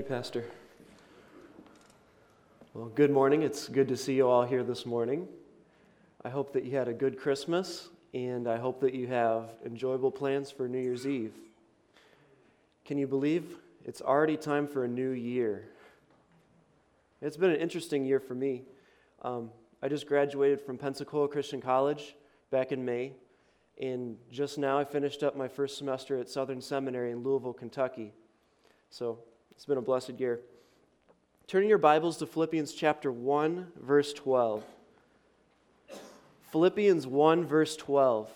Pastor. Well, good morning. It's good to see you all here this morning. I hope that you had a good Christmas, and I hope that you have enjoyable plans for New Year's Eve. Can you believe it's already time for a new year? It's been an interesting year for me. I just graduated from Pensacola Christian College back in May, and just now I finished up my first semester at Southern Seminary in Louisville, Kentucky. So it's been a blessed year. Turning your Bibles to Philippians chapter 1, verse 12. Philippians 1, verse 12.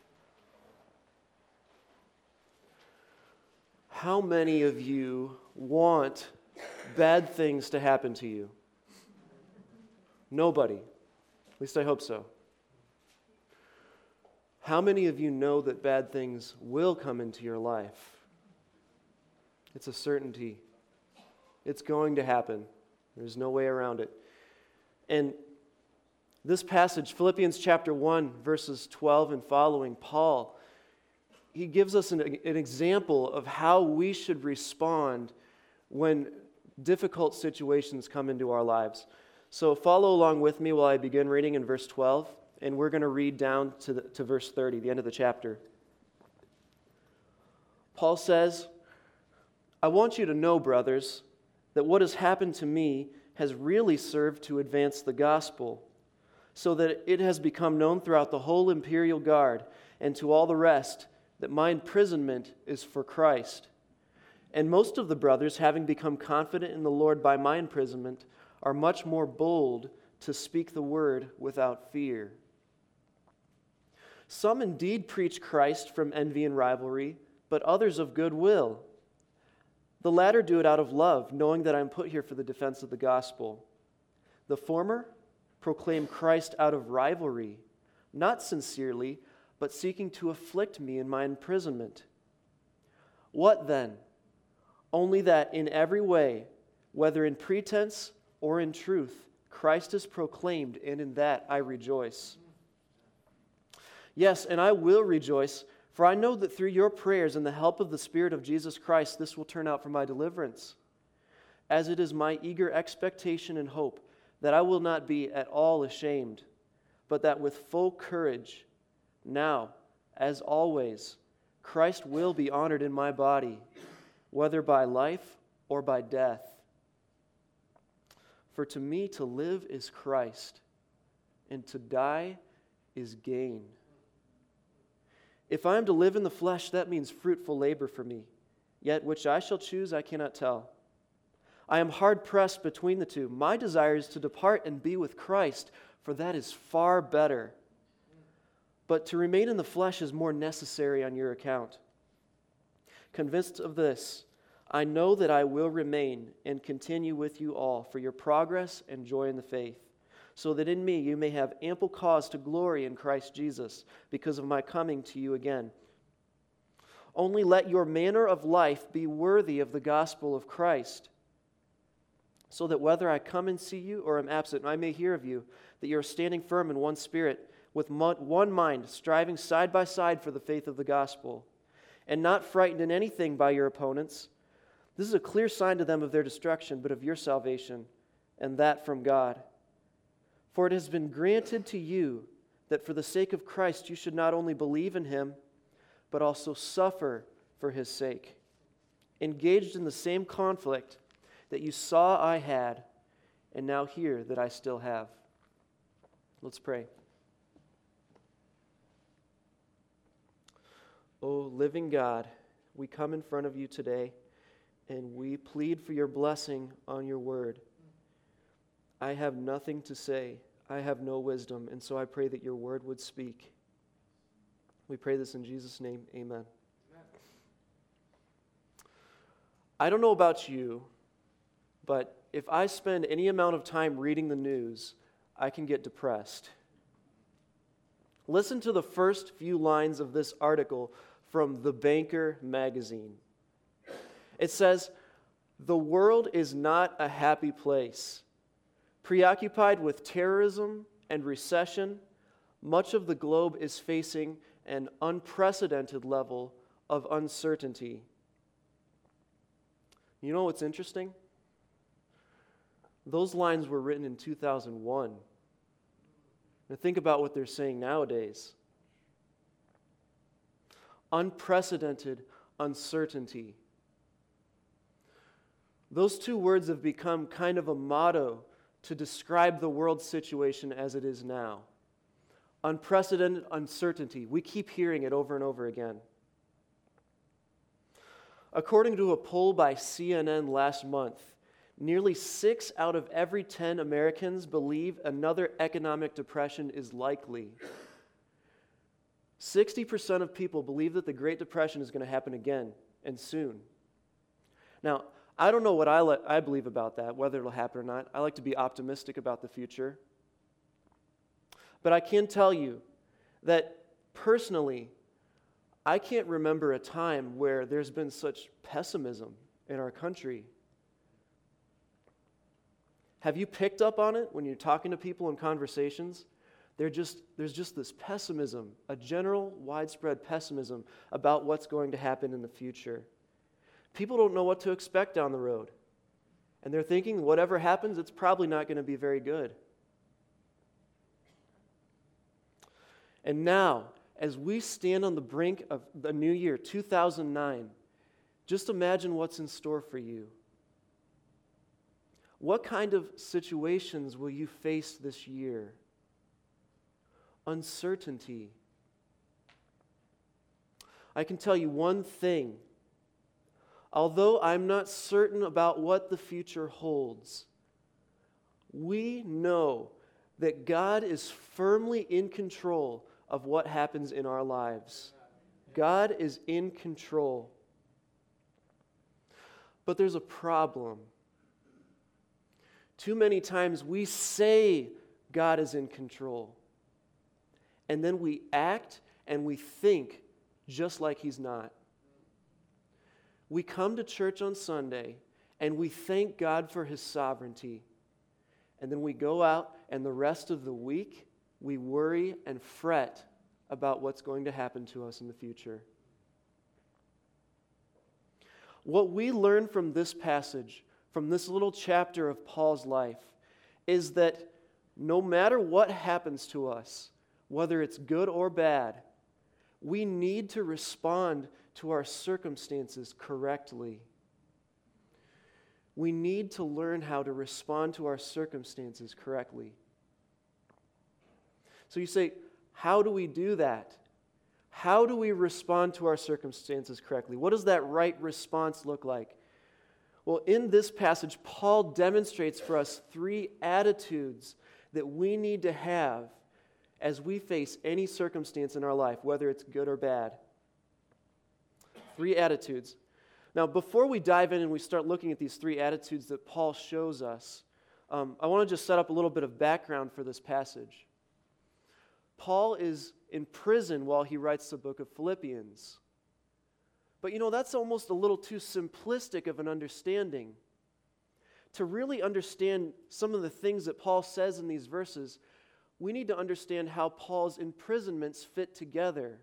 How many of you want bad things to happen to you? Nobody. At least I hope so. How many of you know that bad things will come into your life? It's a certainty. It's going to happen. There's no way around it. And this passage, Philippians chapter 1, verses 12 and following, Paul, he gives us an example of how we should respond when difficult situations come into our lives. So follow along with me while I begin reading in verse 12, and we're going to read down to verse 30, the end of the chapter. Paul says, I want you to know, brothers, that what has happened to me has really served to advance the gospel, so that it has become known throughout the whole imperial guard and to all the rest that my imprisonment is for Christ. And most of the brothers, having become confident in the Lord by my imprisonment, are much more bold to speak the word without fear. Some indeed preach Christ from envy and rivalry, but others of good will. The latter do it out of love, knowing that I am put here for the defense of the gospel. The former proclaim Christ out of rivalry, not sincerely, but seeking to afflict me in my imprisonment. What then? Only that in every way, whether in pretense or in truth, Christ is proclaimed, and in that I rejoice. Yes, and I will rejoice, for I know that through your prayers and the help of the Spirit of Jesus Christ, this will turn out for my deliverance. As it is my eager expectation and hope that I will not be at all ashamed, but that with full courage, now, as always, Christ will be honored in my body, whether by life or by death. For to me to live is Christ, and to die is gain. If I am to live in the flesh, that means fruitful labor for me. Yet which I shall choose, I cannot tell. I am hard pressed between the two. My desire is to depart and be with Christ, for that is far better. But to remain in the flesh is more necessary on your account. Convinced of this, I know that I will remain and continue with you all for your progress and joy in the faith, so that in me you may have ample cause to glory in Christ Jesus because of my coming to you again. Only let your manner of life be worthy of the gospel of Christ, so that whether I come and see you or am absent, I may hear of you, that you are standing firm in one spirit, with one mind, striving side by side for the faith of the gospel, and not frightened in anything by your opponents. This is a clear sign to them of their destruction, but of your salvation, and that from God. For it has been granted to you that for the sake of Christ you should not only believe in him, but also suffer for his sake, engaged in the same conflict that you saw I had, and now hear that I still have. Let's pray. O living God, we come in front of you today, and we plead for your blessing on your word. I have nothing to say. I have no wisdom, and so I pray that your word would speak. We pray this in Jesus' name. Amen. I don't know about you, but if I spend any amount of time reading the news, I can get depressed. Listen to the first few lines of this article from The Banker magazine. It says, "The world is not a happy place. Preoccupied with terrorism and recession, much of the globe is facing an unprecedented level of uncertainty." You know what's interesting? Those lines were written in 2001. Now think about what they're saying nowadays. Unprecedented uncertainty. Those two words have become kind of a motto to describe the world situation as it is now. Unprecedented uncertainty. We keep hearing it over and over again. According to a poll by CNN last month, nearly 6 out of every 10 Americans believe another economic depression is likely. 60% of people believe that the Great Depression is going to happen again and soon. Now, I don't know what I believe about that, whether it'll happen or not. I like to be optimistic about the future. But I can tell you that personally, I can't remember a time where there's been such pessimism in our country. Have you picked up on it when you're talking to people in conversations? There's just this pessimism, a general, widespread pessimism about what's going to happen in the future. People don't know what to expect down the road. And they're thinking, whatever happens, it's probably not going to be very good. And now, as we stand on the brink of the new year, 2009, just imagine what's in store for you. What kind of situations will you face this year? Uncertainty. I can tell you one thing. Although I'm not certain about what the future holds, we know that God is firmly in control of what happens in our lives. God is in control. But there's a problem. Too many times we say God is in control, and then we act and we think just like He's not. We come to church on Sunday and we thank God for His sovereignty. And then we go out and the rest of the week we worry and fret about what's going to happen to us in the future. What we learn from this passage, from this little chapter of Paul's life, is that no matter what happens to us, whether it's good or bad, we need to respond to our circumstances correctly. We need to learn how to respond to our circumstances correctly. So you say, how do we do that? How do we respond to our circumstances correctly? What does that right response look like? Well, in this passage, Paul demonstrates for us 3 attitudes that we need to have as we face any circumstance in our life, whether it's good or bad. 3 attitudes. Now, before we dive in and we start looking at these 3 attitudes that Paul shows us, I want to just set up a little bit of background for this passage. Paul is in prison while he writes the book of Philippians. But that's almost a little too simplistic of an understanding. To really understand some of the things that Paul says in these verses, we need to understand how Paul's imprisonments fit together.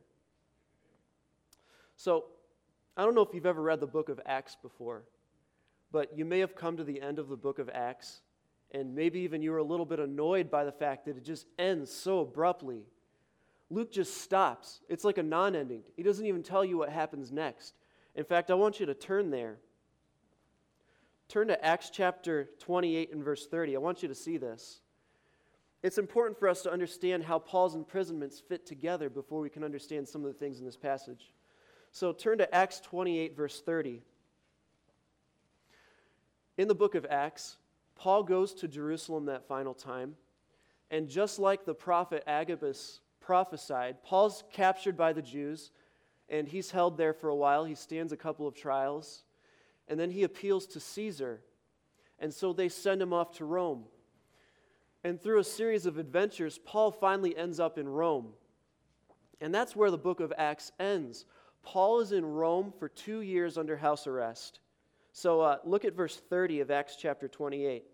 So, I don't know if you've ever read the book of Acts before, but you may have come to the end of the book of Acts, and maybe even you were a little bit annoyed by the fact that it just ends so abruptly. Luke just stops. It's like a non-ending. He doesn't even tell you what happens next. In fact, I want you to turn there. Turn to Acts chapter 28 and verse 30. I want you to see this. It's important for us to understand how Paul's imprisonments fit together before we can understand some of the things in this passage. So turn to Acts 28, verse 30. In the book of Acts, Paul goes to Jerusalem that final time, and just like the prophet Agabus prophesied, Paul's captured by the Jews, and he's held there for a while. He stands a couple of trials, and then he appeals to Caesar, and so they send him off to Rome. And through a series of adventures, Paul finally ends up in Rome. And that's where the book of Acts ends. Paul is in Rome for 2 years under house arrest. So look at verse 30 of Acts chapter 28.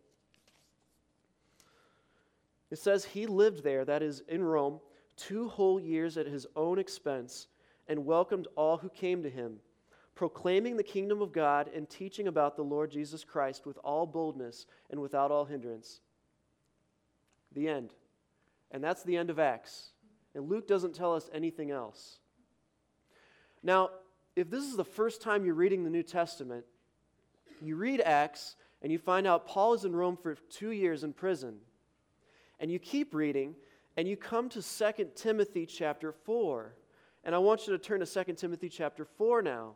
It says, he lived there, that is in Rome, 2 whole years at his own expense, and welcomed all who came to him, proclaiming the kingdom of God and teaching about the Lord Jesus Christ with all boldness and without all hindrance. The end. And that's the end of Acts. And Luke doesn't tell us anything else. Now, if this is the first time you're reading the New Testament, you read Acts and you find out Paul is in Rome for 2 years in prison. And you keep reading and you come to 2 Timothy chapter 4. And I want you to turn to 2 Timothy chapter 4 now.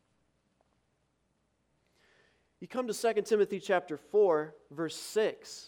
You come to 2 Timothy chapter 4, verse 6.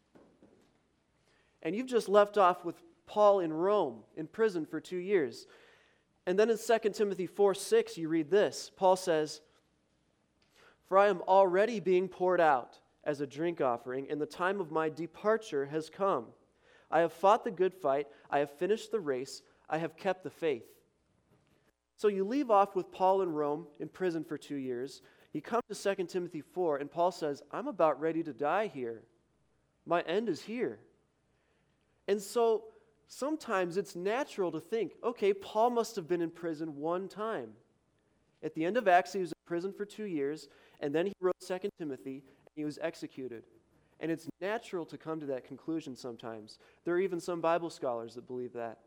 And you've just left off with Paul in Rome, in prison for 2 years. And then in 2 Timothy 4:6, you read this. Paul says, "For I am already being poured out as a drink offering, and the time of my departure has come. I have fought the good fight, I have finished the race, I have kept the faith." So you leave off with Paul in Rome, in prison for 2 years. You come to 2 Timothy 4, and Paul says, "I'm about ready to die here. My end is here." And so sometimes it's natural to think, okay, Paul must have been in prison one time. At the end of Acts, he was in prison for 2 years, and then he wrote 2 Timothy, and he was executed. And it's natural to come to that conclusion sometimes. There are even some Bible scholars that believe that.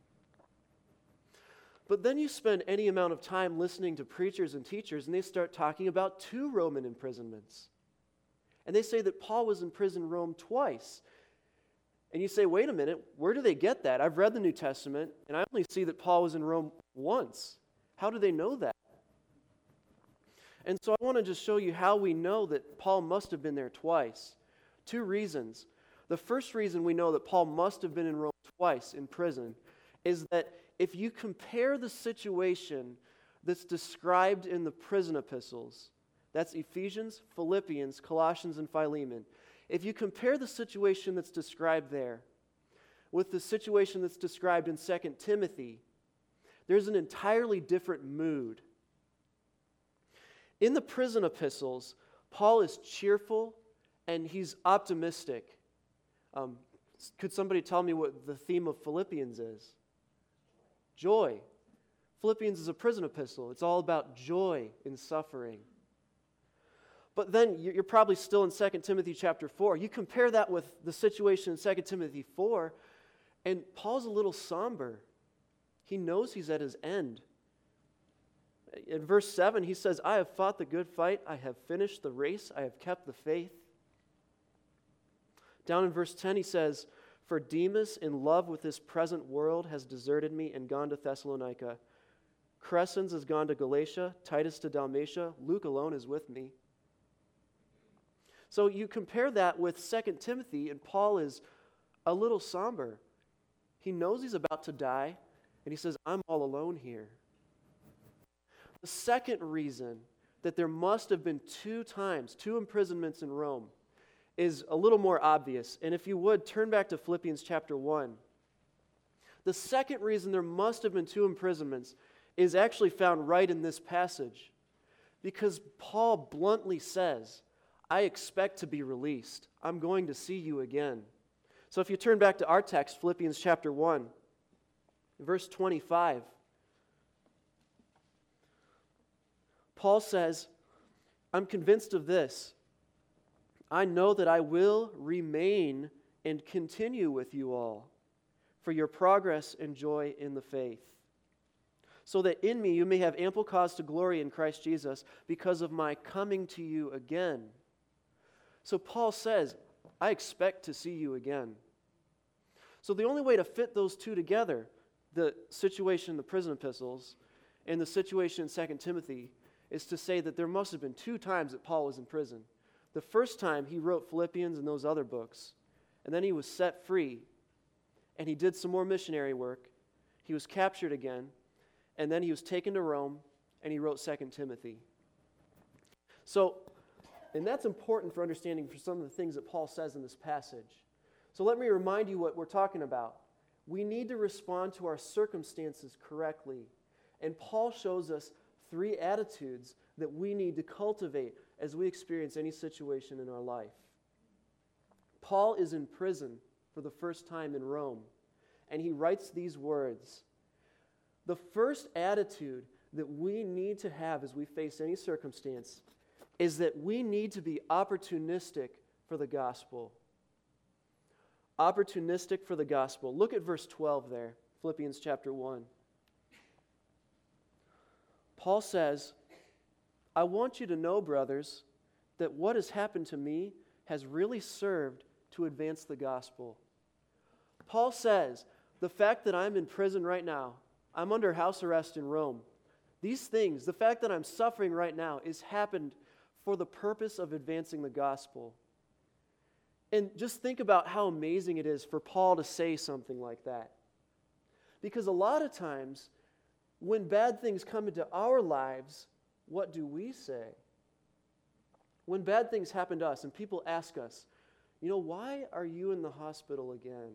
But then you spend any amount of time listening to preachers and teachers, and they start talking about 2 Roman imprisonments. And they say that Paul was in prison in Rome twice. And you say, wait a minute, where do they get that? I've read the New Testament, and I only see that Paul was in Rome once. How do they know that? And so I want to just show you how we know that Paul must have been there twice. 2 reasons. The first reason we know that Paul must have been in Rome twice in prison is that if you compare the situation that's described in the prison epistles, that's Ephesians, Philippians, Colossians, and Philemon. If you compare the situation that's described there with the situation that's described in 2 Timothy, there's an entirely different mood. In the prison epistles, Paul is cheerful and he's optimistic. Could somebody tell me what the theme of Philippians is? Joy. Philippians is a prison epistle. It's all about joy in suffering. But then you're probably still in 2 Timothy chapter 4. You compare that with the situation in 2 Timothy 4, and Paul's a little somber. He knows he's at his end. In verse 7, he says, "I have fought the good fight, I have finished the race, I have kept the faith." Down in verse 10, he says, "For Demas, in love with this present world, has deserted me and gone to Thessalonica. Crescens has gone to Galatia, Titus to Dalmatia, Luke alone is with me." So you compare that with 2 Timothy, and Paul is a little somber. He knows he's about to die, and he says, "I'm all alone here." The second reason that there must have been 2 times, 2 imprisonments in Rome, is a little more obvious. And if you would, turn back to Philippians chapter 1. The second reason there must have been 2 imprisonments is actually found right in this passage. Because Paul bluntly says, "I expect to be released. I'm going to see you again." So if you turn back to our text, Philippians chapter 1, verse 25, Paul says, "I'm convinced of this. I know that I will remain and continue with you all for your progress and joy in the faith, so that in me you may have ample cause to glory in Christ Jesus because of my coming to you again." So Paul says, "I expect to see you again." So the only way to fit those 2 together, the situation in the prison epistles and the situation in 2 Timothy, is to say that there must have been 2 times that Paul was in prison. The first time he wrote Philippians and those other books, and then he was set free, and he did some more missionary work. He was captured again, and then he was taken to Rome, and he wrote 2 Timothy. So, and that's important for understanding for some of the things that Paul says in this passage. So let me remind you what we're talking about. We need to respond to our circumstances correctly. And Paul shows us 3 attitudes that we need to cultivate as we experience any situation in our life. Paul is in prison for the first time in Rome, and he writes these words. The first attitude that we need to have as we face any circumstance is that we need to be opportunistic for the gospel. Opportunistic for the gospel. Look at verse 12 there, Philippians chapter 1. Paul says, I want you to know, brothers, that what has happened to me has really served to advance the gospel. Paul says, the fact that I'm in prison right now, I'm under house arrest in Rome, these things, the fact that I'm suffering right now, is happened for the purpose of advancing the gospel. And just think about how amazing it is for Paul to say something like that. Because a lot of times, when bad things come into our lives, what do we say? When bad things happen to us and people ask us, why are you in the hospital again?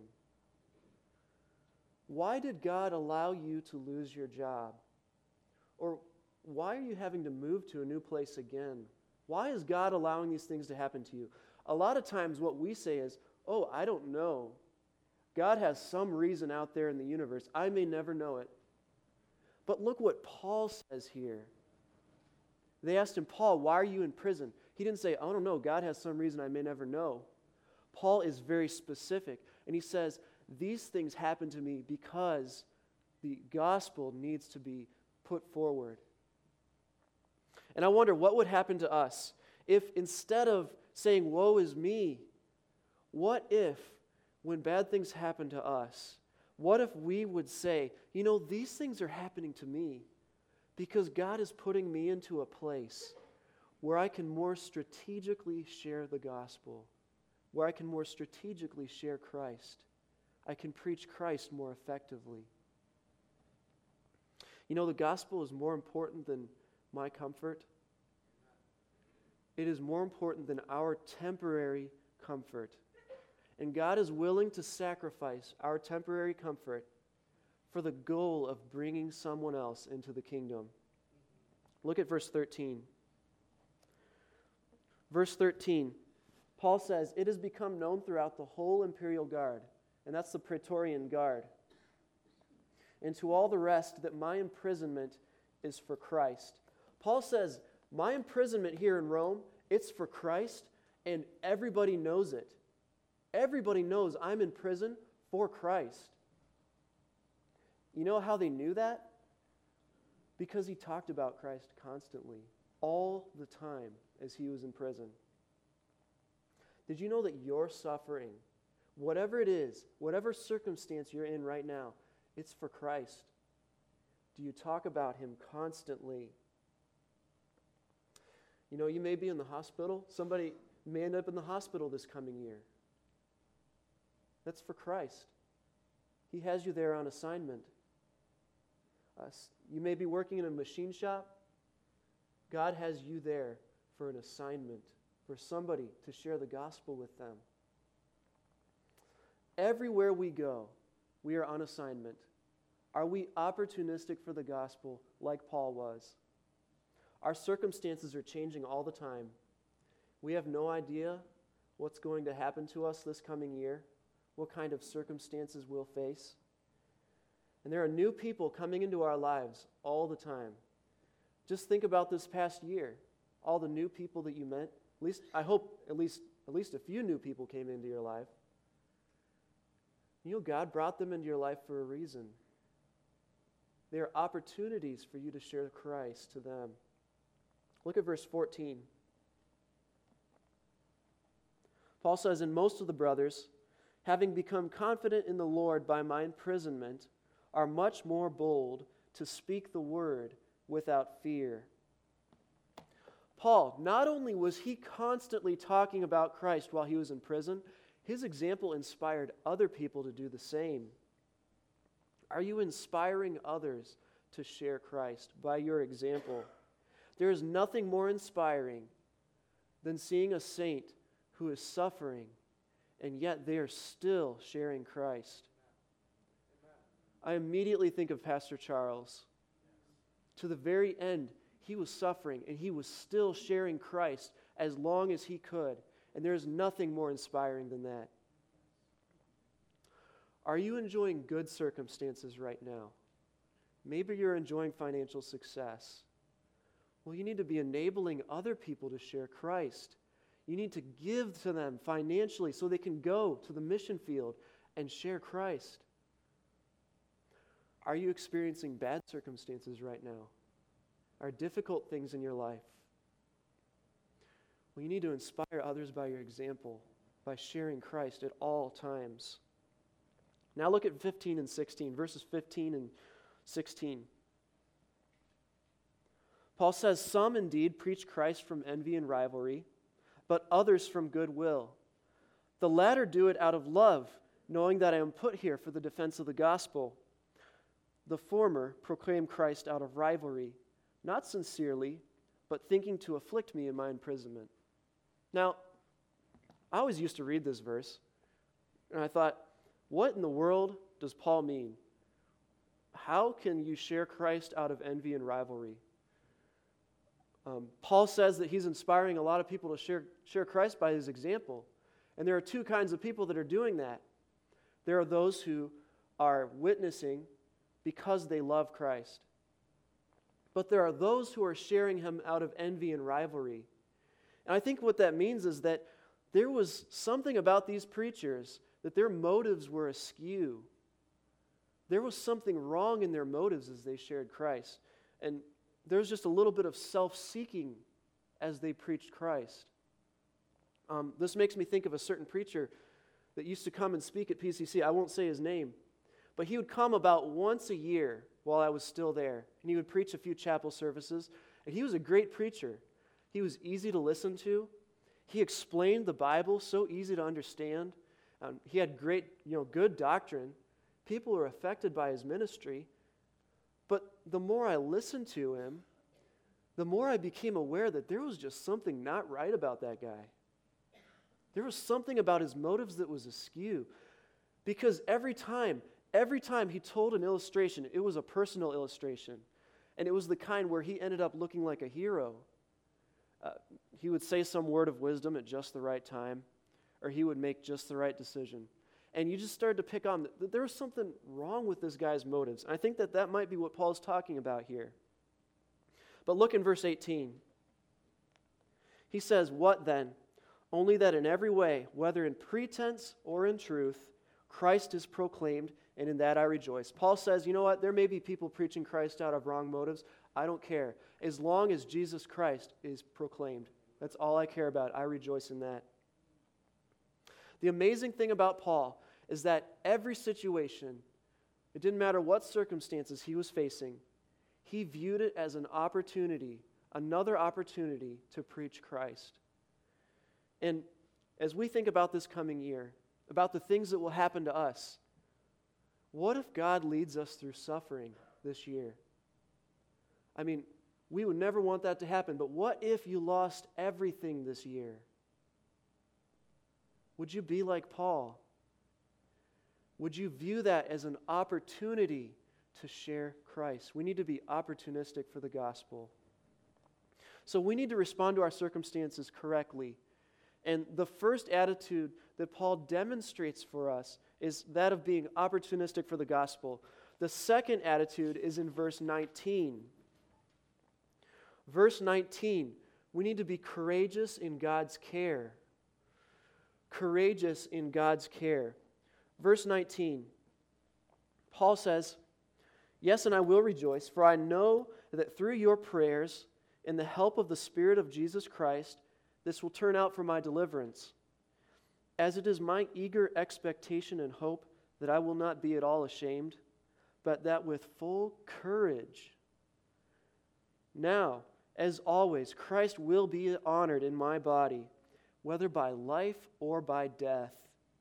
Why did God allow you to lose your job? Or why are you having to move to a new place again? Why is God allowing these things to happen to you? A lot of times what we say is, I don't know. God has some reason out there in the universe. I may never know it. But look what Paul says here. They asked him, Paul, why are you in prison? He didn't say, I don't know. God has some reason I may never know. Paul is very specific. And he says, these things happen to me because the gospel needs to be put forward. And I wonder what would happen to us if instead of saying, woe is me, what if when bad things happen to us, what if we would say, these things are happening to me because God is putting me into a place where I can more strategically share the gospel, where I can more strategically share Christ. I can preach Christ more effectively. The gospel is more important than my comfort. It is more important than our temporary comfort. And God is willing to sacrifice our temporary comfort for the goal of bringing someone else into the kingdom. Look at verse 13. Verse 13, Paul says, it has become known throughout the whole imperial guard, and that's the Praetorian Guard, and to all the rest that my imprisonment is for Christ. Paul says, my imprisonment here in Rome, it's for Christ, and everybody knows it. Everybody knows I'm in prison for Christ. You know how they knew that? Because he talked about Christ constantly, all the time as he was in prison. Did you know that your suffering, whatever it is, whatever circumstance you're in right now, it's for Christ? Do you talk about him constantly? You may be in the hospital. Somebody may end up in the hospital this coming year. That's for Christ. He has you there on assignment. You may be working in a machine shop. God has you there for an assignment, for somebody to share the gospel with them. Everywhere we go, we are on assignment. Are we opportunistic for the gospel like Paul was? Our circumstances are changing all the time. We have no idea what's going to happen to us this coming year, what kind of circumstances we'll face. And there are new people coming into our lives all the time. Just think about this past year, all the new people that you met. I hope at least a few new people came into your life. God brought them into your life for a reason. They are opportunities for you to share Christ to them. Look at verse 14. Paul says, and most of the brothers, having become confident in the Lord by my imprisonment, are much more bold to speak the word without fear. Paul, not only was he constantly talking about Christ while he was in prison, his example inspired other people to do the same. Are you inspiring others to share Christ by your example? There is nothing more inspiring than seeing a saint who is suffering, and yet they are still sharing Christ. I immediately think of Pastor Charles. To the very end, he was suffering, and he was still sharing Christ as long as he could. And there is nothing more inspiring than that. Are you enjoying good circumstances right now? Maybe you're enjoying financial success. Well, you need to be enabling other people to share Christ. You need to give to them financially so they can go to the mission field and share Christ. Are you experiencing bad circumstances right now? Are difficult things in your life? Well, you need to inspire others by your example, by sharing Christ at all times. Now look at 15 and 16, verses 15 and 16. Paul says, "Some indeed preach Christ from envy and rivalry, but others from goodwill. The latter do it out of love, knowing that I am put here for the defense of the gospel. The former proclaim Christ out of rivalry, not sincerely, but thinking to afflict me in my imprisonment." Now, I always used to read this verse, and I thought, what in the world does Paul mean? How can you share Christ out of envy and rivalry? Paul says that he's inspiring a lot of people to share Christ by his example. And there are two kinds of people that are doing that. There are those who are witnessing because they love Christ. But there are those who are sharing him out of envy and rivalry. And I think what that means is that there was something about these preachers that their motives were askew. There was something wrong in their motives as they shared Christ. And there was just a little bit of self-seeking as they preached Christ. This makes me think of a certain preacher that used to come and speak at PCC. I won't say his name, but he would come about once a year while I was still there, and he would preach a few chapel services, and he was a great preacher. He was easy to listen to. He explained the Bible so easy to understand. He had great, good doctrine. People were affected by his ministry. But the more I listened to him, the more I became aware that there was just something not right about that guy. There was something about his motives that was askew. Because every time he told an illustration, it was a personal illustration. And it was the kind where he ended up looking like a hero. He would say some word of wisdom at just the right time, or he would make just the right decision. And you just started to pick on that there was something wrong with this guy's motives. I think that might be what Paul's talking about here. But look in verse 18. He says, "What then? Only that in every way, whether in pretense or in truth, Christ is proclaimed, and in that I rejoice." Paul says, you know what? There may be people preaching Christ out of wrong motives. I don't care. As long as Jesus Christ is proclaimed, that's all I care about. I rejoice in that. The amazing thing about Paul is that every situation, it didn't matter what circumstances he was facing, he viewed it as an opportunity, another opportunity to preach Christ. And as we think about this coming year, about the things that will happen to us, what if God leads us through suffering this year? I mean, we would never want that to happen, but what if you lost everything this year? Would you be like Paul? Would you view that as an opportunity to share Christ? We need to be opportunistic for the gospel. So we need to respond to our circumstances correctly. And the first attitude that Paul demonstrates for us is that of being opportunistic for the gospel. The second attitude is in verse 19. Verse 19, we need to be courageous in God's care. Courageous in God's care. Verse 19, Paul says, "Yes, and I will rejoice, for I know that through your prayers and the help of the Spirit of Jesus Christ, this will turn out for my deliverance. As it is my eager expectation and hope that I will not be at all ashamed, but that with full courage. Now, as always, Christ will be honored in my body, whether by life or by death.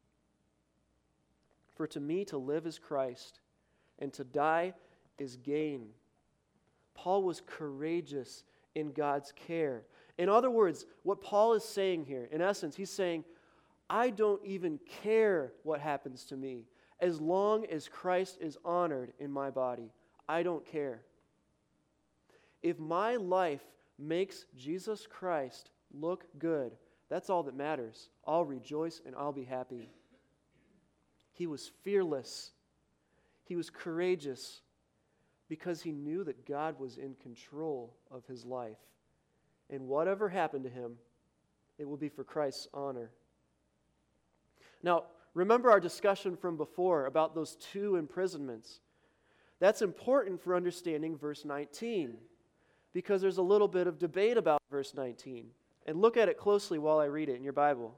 For to me to live is Christ, and to die is gain." Paul was courageous in God's care. In other words, what Paul is saying here, in essence, he's saying, I don't even care what happens to me. As long as Christ is honored in my body, I don't care. If my life makes Jesus Christ look good, that's all that matters. I'll rejoice and I'll be happy. He was fearless. He was courageous. because he knew that God was in control of his life. And whatever happened to him, it will be for Christ's honor. Now, remember our discussion from before about those 2 imprisonments. That's important for understanding verse 19, because there's a little bit of debate about verse 19. And look at it closely while I read it in your Bible.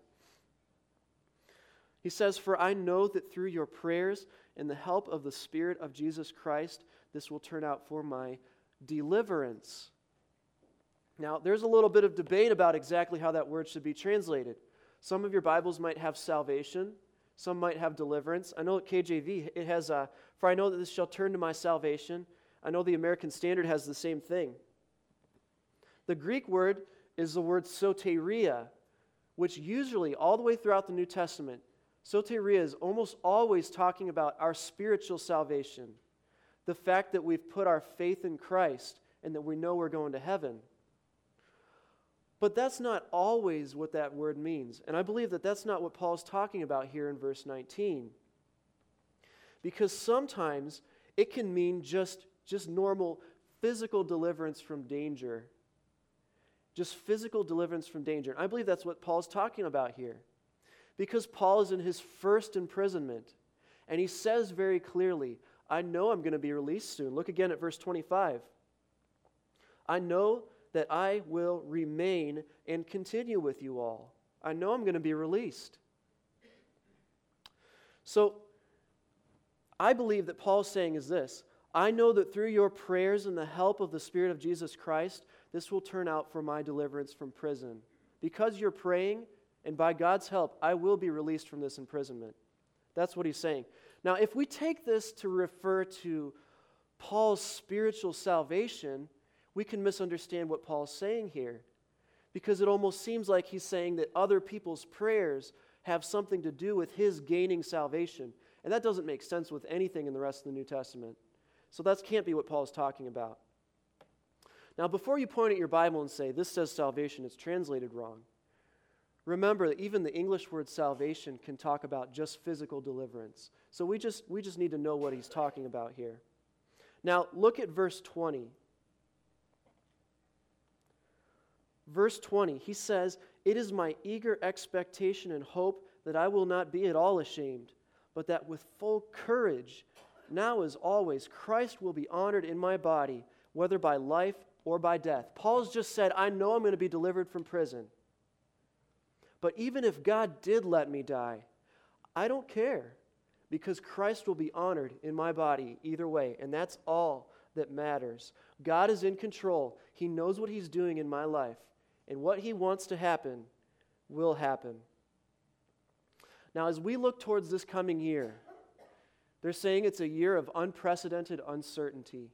He says, "For I know that through your prayers and the help of the Spirit of Jesus Christ, this will turn out for my deliverance." Now, there's a little bit of debate about exactly how that word should be translated. Some of your Bibles might have salvation. Some might have deliverance. I know at KJV it has, "For I know that this shall turn to my salvation." I know the American Standard has the same thing. The Greek word is the word soteria, which usually, all the way throughout the New Testament, soteria is almost always talking about our spiritual salvation, the fact that we've put our faith in Christ and that we know we're going to heaven. But that's not always what that word means. And I believe that that's not what Paul's talking about here in verse 19. Because sometimes it can mean just normal physical deliverance from danger. Just physical deliverance from danger. And I believe that's what Paul's talking about here. Because Paul is in his first imprisonment. And he says very clearly, I know I'm going to be released soon. Look again at verse 25. I know that I will remain and continue with you all. I know I'm going to be released. So, I believe that Paul's saying is this: I know that through your prayers and the help of the Spirit of Jesus Christ, this will turn out for my deliverance from prison. Because you're praying, and by God's help, I will be released from this imprisonment. That's what he's saying. Now, if we take this to refer to Paul's spiritual salvation, we can misunderstand what Paul's saying here, because it almost seems like he's saying that other people's prayers have something to do with his gaining salvation. And that doesn't make sense with anything in the rest of the New Testament. So that can't be what Paul is talking about. Now, before you point at your Bible and say, this says salvation, it's translated wrong, remember that even the English word salvation can talk about just physical deliverance. So we just need to know what he's talking about here. Now, look at verse 20. Verse 20, he says, "It is my eager expectation and hope that I will not be at all ashamed, but that with full courage, now as always, Christ will be honored in my body, whether by life or by death." Paul's just said, I know I'm going to be delivered from prison. But even if God did let me die, I don't care, because Christ will be honored in my body either way, and that's all that matters. God is in control. He knows what he's doing in my life, and what he wants to happen will happen. Now, as we look towards this coming year, they're saying it's a year of unprecedented uncertainty.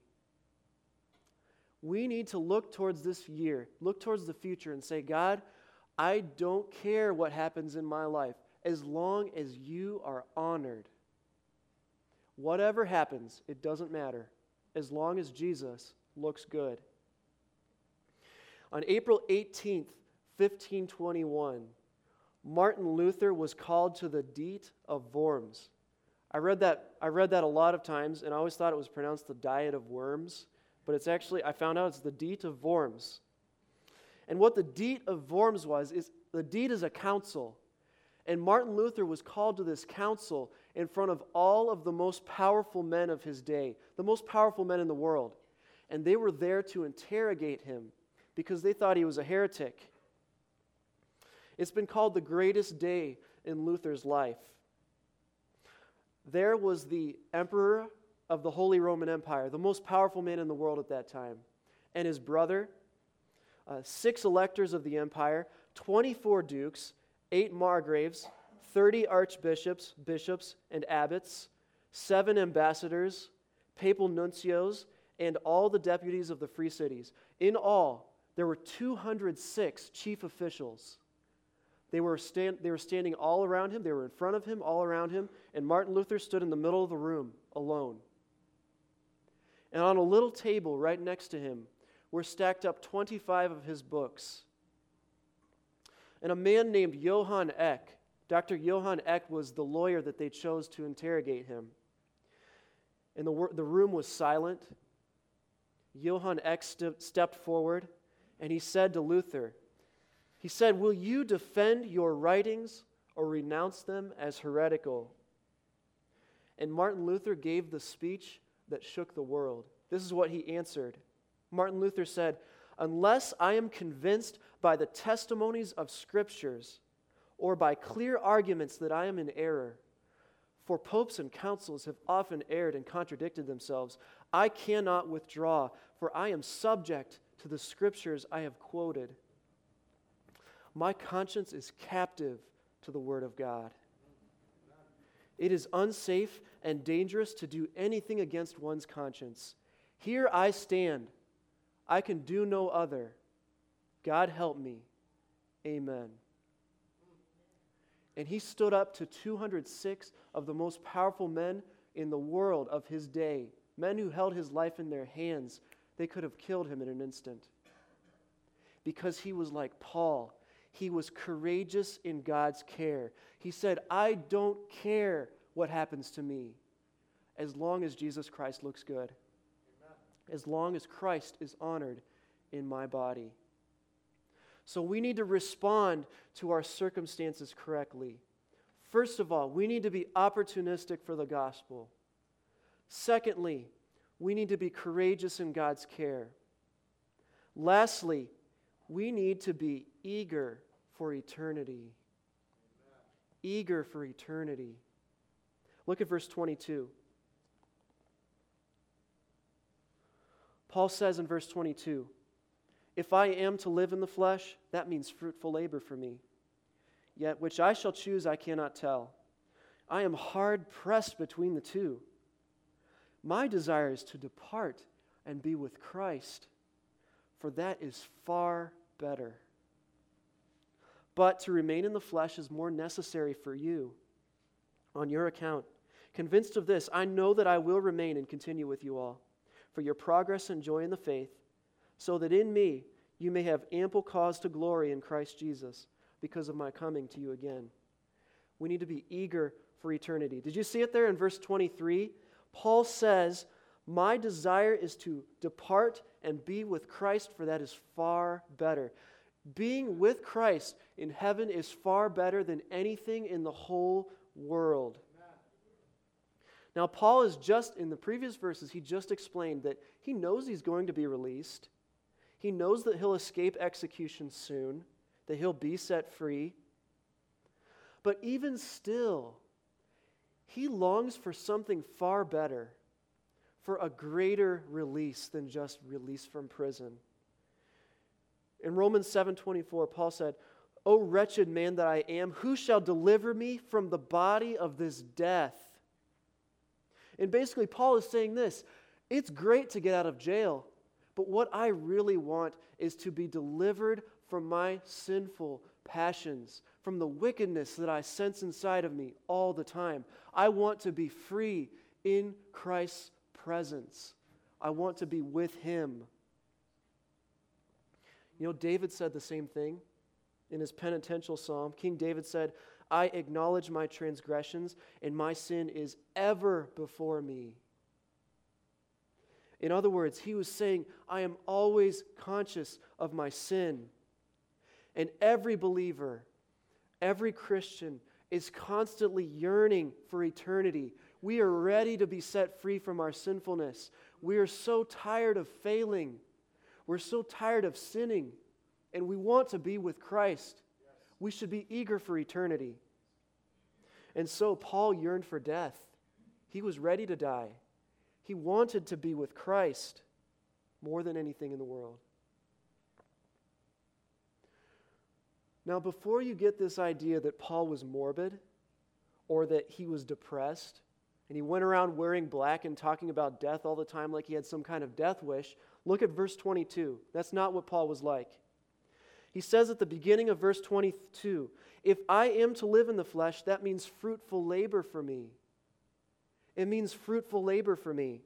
We need to look towards this year, look towards the future and say, God, I don't care what happens in my life as long as you are honored. Whatever happens, it doesn't matter as long as Jesus looks good. On April 18th, 1521, Martin Luther was called to the Diet of Worms. I read that a lot of times, and I always thought it was pronounced the Diet of Worms, but it's actually, I found out it's the Diet of Worms. And what the Diet of Worms was, is the Diet is a council. And Martin Luther was called to this council in front of all of the most powerful men of his day, the most powerful men in the world. And they were there to interrogate him because they thought he was a heretic. It's been called the greatest day in Luther's life. There was the emperor of the Holy Roman Empire, the most powerful man in the world at that time, and his brother, 6 electors of the empire, 24 dukes, 8 margraves, 30 archbishops, bishops, and abbots, 7 ambassadors, papal nuncios, and all the deputies of the free cities. In all, there were 206 chief officials. They were standing all around him. They were in front of him, all around him, and Martin Luther stood in the middle of the room alone. And on a little table right next to him were stacked up 25 of his books. And a man named Johann Eck, Dr. Johann Eck, was the lawyer that they chose to interrogate him. And the room was silent. Johann Eck stepped forward and he said to Luther, he said, "Will you defend your writings or renounce them as heretical?" And Martin Luther gave the speech that shook the world. This is what he answered. Martin Luther said, "Unless I am convinced by the testimonies of Scriptures or by clear arguments that I am in error, for popes and councils have often erred and contradicted themselves, I cannot withdraw, for I am subject to the Scriptures I have quoted. My conscience is captive to the Word of God. It is unsafe and dangerous to do anything against one's conscience. Here I stand. I can do no other. God help me. Amen." And he stood up to 206 of the most powerful men in the world of his day, men who held his life in their hands. They could have killed him in an instant. Because he was like Paul. He was courageous in God's care. He said, "I don't care what happens to me as long as Jesus Christ looks good, as long as Christ is honored in my body." So we need to respond to our circumstances correctly. First of all, we need to be opportunistic for the gospel. Secondly, we need to be courageous in God's care. Lastly, we need to be eager for eternity. Eager for eternity. Look at verse 22. Paul says in verse 22, "If I am to live in the flesh, that means fruitful labor for me. Yet which I shall choose I cannot tell. I am hard pressed between the two. My desire is to depart and be with Christ, for that is far better. But to remain in the flesh is more necessary for you on your account. Convinced of this, I know that I will remain and continue with you all, for your progress and joy in the faith, so that in me you may have ample cause to glory in Christ Jesus because of my coming to you again." We need to be eager for eternity. Did you see it there in verse 23? Paul says, "My desire is to depart and be with Christ, for that is far better." Being with Christ in heaven is far better than anything in the whole world. Now, Paul is just, in the previous verses, he just explained that he knows he's going to be released. He knows that he'll escape execution soon, that he'll be set free. But even still, he longs for something far better, for a greater release than just release from prison. In Romans 7:24, Paul said, "O wretched man that I am, who shall deliver me from the body of this death?" And basically, Paul is saying this: it's great to get out of jail, but what I really want is to be delivered from my sinful passions, from the wickedness that I sense inside of me all the time. I want to be free in Christ's presence. I want to be with Him. You know, David said the same thing in his penitential psalm. King David said, "I acknowledge my transgressions, and my sin is ever before me." In other words, he was saying, I am always conscious of my sin. And every believer, every Christian is constantly yearning for eternity. We are ready to be set free from our sinfulness. We are so tired of failing. We're so tired of sinning. And we want to be with Christ. We should be eager for eternity. And so Paul yearned for death. He was ready to die. He wanted to be with Christ more than anything in the world. Now, before you get this idea that Paul was morbid or that he was depressed and he went around wearing black and talking about death all the time like he had some kind of death wish, look at verse 22. That's not what Paul was like. He says at the beginning of verse 22, "If I am to live in the flesh, that means fruitful labor for me." It means fruitful labor for me.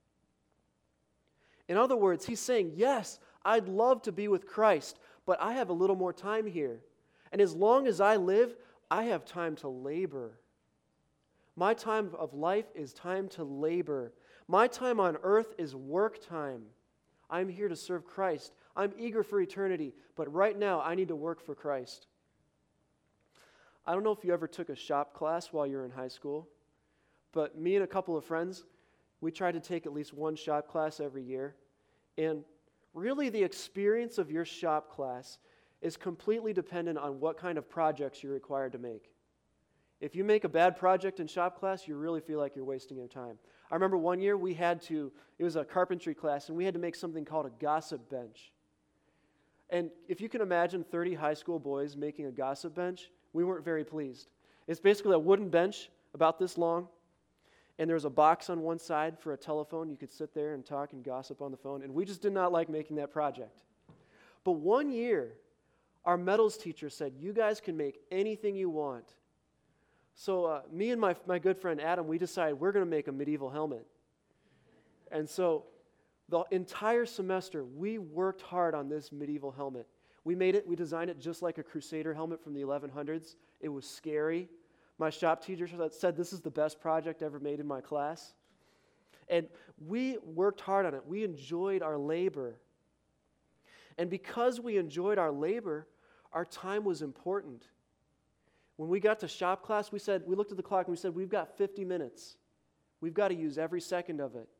In other words, he's saying, yes, I'd love to be with Christ, but I have a little more time here. And as long as I live, I have time to labor. My time of life is time to labor. My time on earth is work time. I'm here to serve Christ. I'm eager for eternity, but right now I need to work for Christ. I don't know if you ever took a shop class while you were in high school, but me and a couple of friends, we tried to take at least one shop class every year. And really the experience of your shop class is completely dependent on what kind of projects you're required to make. If you make a bad project in shop class, you really feel like you're wasting your time. I remember one year it was a carpentry class, and we had to make something called a gossip bench. And if you can imagine 30 high school boys making a gossip bench, we weren't very pleased. It's basically a wooden bench about this long, and there's a box on one side for a telephone. You could sit there and talk and gossip on the phone, and we just did not like making that project. But one year, our metals teacher said, you guys can make anything you want. So me and my good friend Adam, we decided we're going to make a medieval helmet. And so the entire semester, we worked hard on this medieval helmet. We designed it just like a Crusader helmet from the 1100s. It was scary. My shop teacher said this is the best project ever made in my class. And we worked hard on it. We enjoyed our labor. And because we enjoyed our labor, our time was important. When we got to shop class, we looked at the clock and we said, we've got 50 minutes. We've got to use every second of it.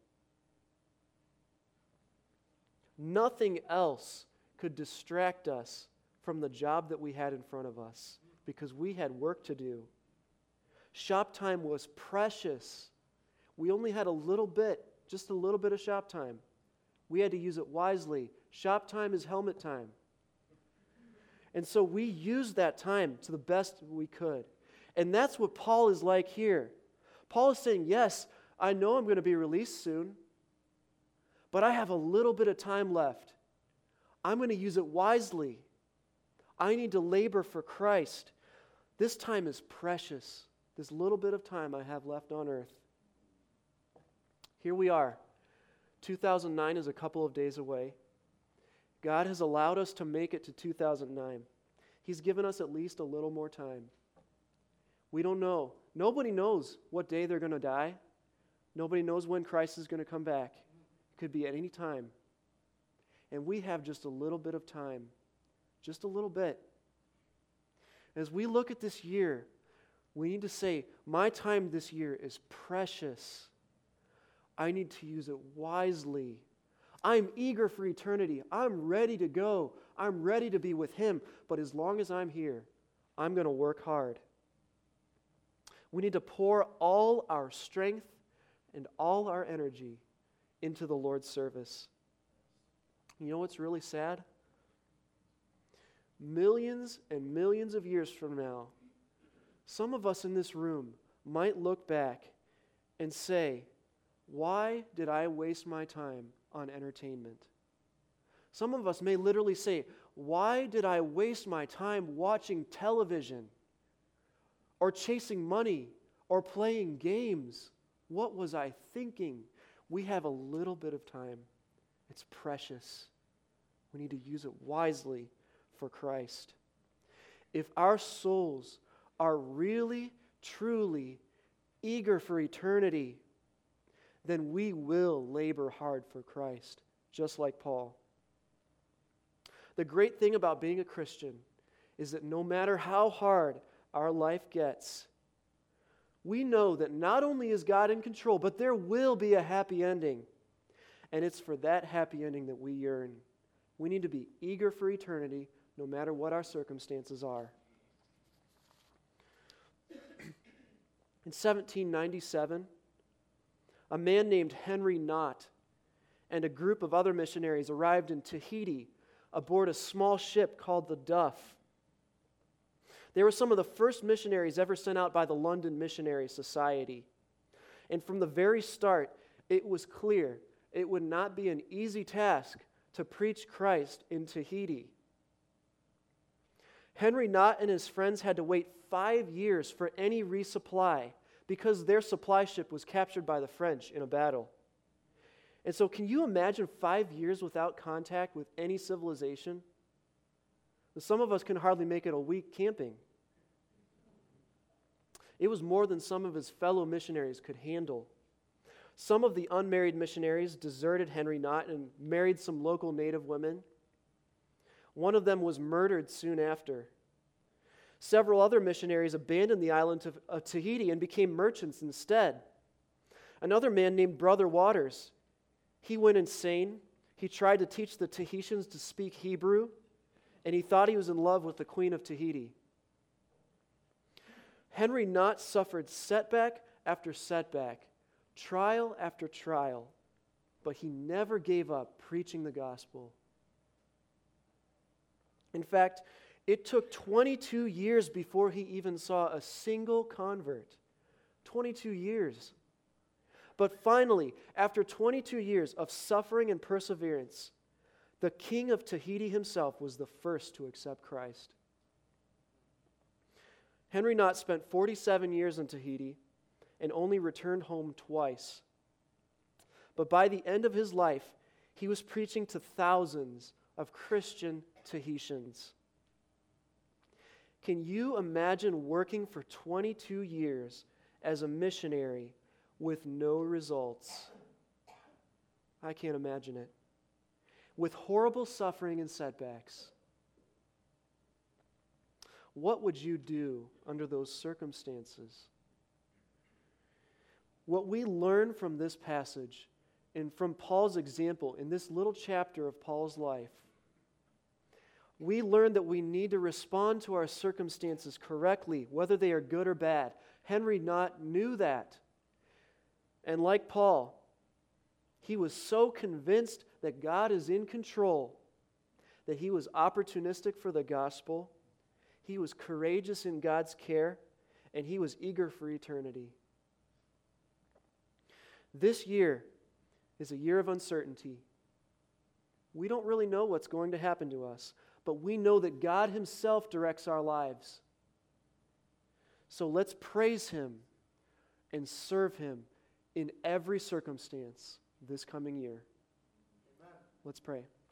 Nothing else could distract us from the job that we had in front of us because we had work to do. Shop time was precious. We only had just a little bit of shop time. We had to use it wisely. Shop time is helmet time. And so we used that time to the best we could. And that's what Paul is like here. Paul is saying, yes, I know I'm going to be released soon, but I have a little bit of time left. I'm going to use it wisely. I need to labor for Christ. This time is precious. This little bit of time I have left on earth. Here we are. 2009 is a couple of days away. God has allowed us to make it to 2009. He's given us at least a little more time. We don't know. Nobody knows what day they're going to die. Nobody knows when Christ is going to come back. It could be at any time. And we have just a little bit of time. Just a little bit. As we look at this year, we need to say, my time this year is precious. I need to use it wisely. I'm eager for eternity. I'm ready to go. I'm ready to be with Him. But as long as I'm here, I'm going to work hard. We need to pour all our strength and all our energy into the Lord's service. You know what's really sad? Millions and millions of years from now, some of us in this room might look back and say, why did I waste my time on entertainment? Some of us may literally say, why did I waste my time watching television or chasing money or playing games? What was I thinking? We have a little bit of time. It's precious. We need to use it wisely for Christ. If our souls are really, truly eager for eternity, then we will labor hard for Christ, just like Paul. The great thing about being a Christian is that no matter how hard our life gets, we know that not only is God in control, but there will be a happy ending. And it's for that happy ending that we yearn. We need to be eager for eternity, no matter what our circumstances are. In 1797, a man named Henry Knott and a group of other missionaries arrived in Tahiti aboard a small ship called the Duff. They were some of the first missionaries ever sent out by the London Missionary Society. And from the very start, it was clear it would not be an easy task to preach Christ in Tahiti. Henry Knott and his friends had to wait 5 years for any resupply because their supply ship was captured by the French in a battle. And so can you imagine 5 years without contact with any civilization? Some of us can hardly make it a week camping. It was more than some of his fellow missionaries could handle. Some of the unmarried missionaries deserted Henry Knott and married some local native women. One of them was murdered soon after. Several other missionaries abandoned the island of Tahiti and became merchants instead. Another man named Brother Waters, he went insane. He tried to teach the Tahitians to speak Hebrew, and he thought he was in love with the Queen of Tahiti. Henry Knott suffered setback after setback, trial after trial, but he never gave up preaching the gospel. In fact, it took 22 years before he even saw a single convert. 22 years. But finally, after 22 years of suffering and perseverance, the king of Tahiti himself was the first to accept Christ. Henry Knott spent 47 years in Tahiti and only returned home twice. But by the end of his life, he was preaching to thousands of Christian Tahitians. Can you imagine working for 22 years as a missionary with no results? I can't imagine it. With horrible suffering and setbacks. What would you do under those circumstances? What we learn from this passage and from Paul's example in this little chapter of Paul's life, we learn that we need to respond to our circumstances correctly, whether they are good or bad. Henry Knott knew that. And like Paul, he was so convinced that God is in control that he was opportunistic for the gospel, he was courageous in God's care, and he was eager for eternity. This year is a year of uncertainty. We don't really know what's going to happen to us, but we know that God himself directs our lives. So let's praise him and serve him in every circumstance this coming year. Amen. Let's pray.